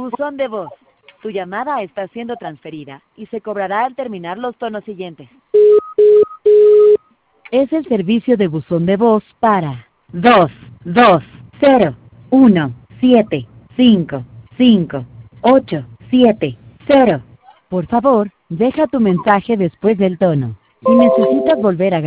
Buzón de voz. Tu llamada está siendo transferida y se cobrará al terminar los tonos siguientes. Es el servicio de buzón de voz para 220-175-5-8-7-0. Por favor, deja tu mensaje después del tono. Si necesitas volver a